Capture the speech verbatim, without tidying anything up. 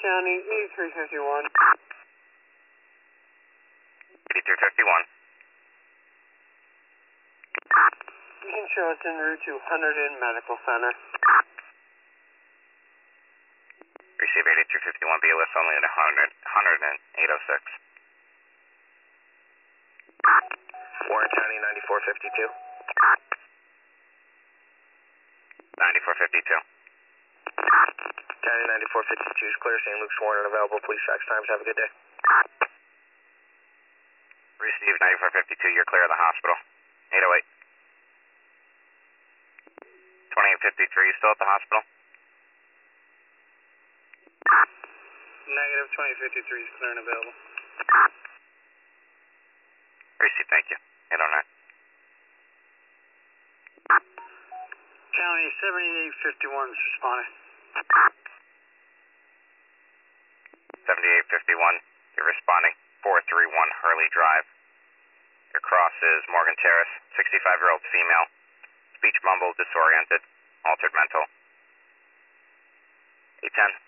County, eighty-three fifty-one. eighty-three fifty-one. You can show us en route to Hunterdon Medical Center. Receive eighty-three fifty-one, be a list only at Hunterdon, eight oh six. Warren County, ninety-four fifty-two. ninety-four fifty-two. County ninety-four fifty-two is clear. Saint Luke's Warren unavailable. Police tracks times. Have a good day. Receive ninety-four fifty-two. You're clear of the hospital. eight oh eight. twenty-eight fifty-three. You still at the hospital? Negative, twenty fifty-three is clear and available. Receive, thank you. eight oh nine. County, seventy-eight fifty-one is responding. seventy-eight fifty-one. You're responding. four three one Hurley Drive. Your cross is Morgan Terrace. sixty-five-year-old female. Speech mumbled, disoriented, altered mental. eight ten.